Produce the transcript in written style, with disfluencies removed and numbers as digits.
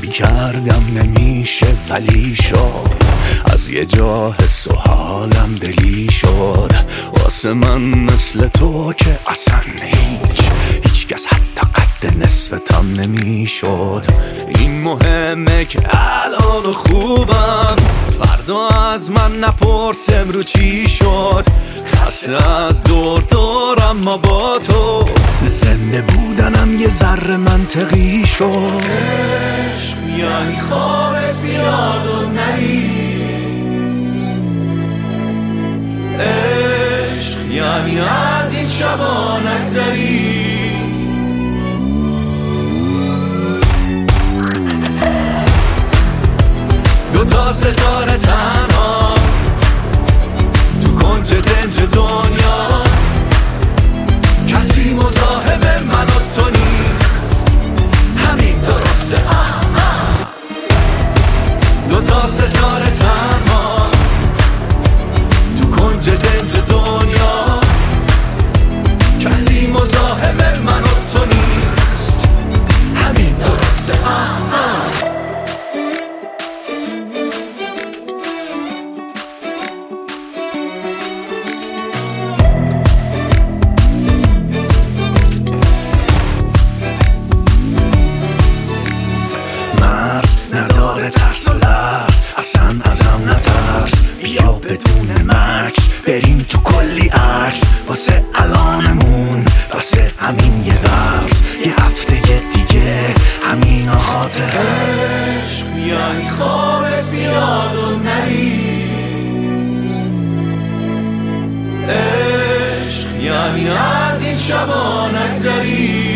کردم نمیشه ولی شد، از یه جا حس و حالم دلی شد. واسه من مثل تو که اصلا هیچ کس حتی قد نصفتم نمیشد. این مهمه که الان خوبم، فردا از من نپرس امرو چی شد. خسته از دور دورم ما با تو، زنده بودنم یه ذره منطقی شد. عشق یعنی خوابت بیاد و نری، عشق یعنی از این شبا نگذری. دوتا ستاره تنها تو کنج دنج دنیا، کسی مزاحم من و تو نیست، همین درسته. دوتا ستاره تنها تو کنج دنج دنیا، کسی مزاحم من و تو نیست، همین درسته. نداره ترس و لرز، اصلا ازم نترس. بیا بدون مکس بریم تو کلی عکس، واسه الانمون واسه همین یه درس. یه هفته دیگه همین خاطره. عشق یعنی خوابت بیاد و نری، عشق یعنی از این شبا نگذری.